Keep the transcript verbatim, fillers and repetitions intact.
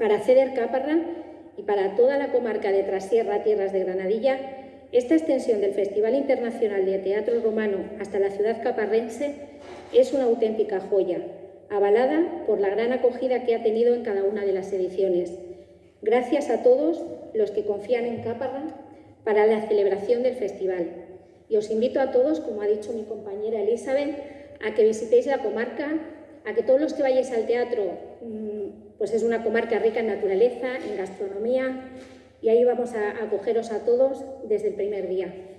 Para Ceder Caparra y para toda la comarca de Trasierra, Tierras de Granadilla, esta extensión del Festival Internacional de Teatro Romano hasta la ciudad caparrense es una auténtica joya, avalada por la gran acogida que ha tenido en cada una de las ediciones. Gracias a todos los que confían en Caparra para la celebración del festival. Y os invito a todos, como ha dicho mi compañera Elizabeth, a que visitéis la comarca, a que todos los que vayáis al teatro, pues es una comarca rica en naturaleza, en gastronomía, y ahí vamos a acogeros a todos desde el primer día.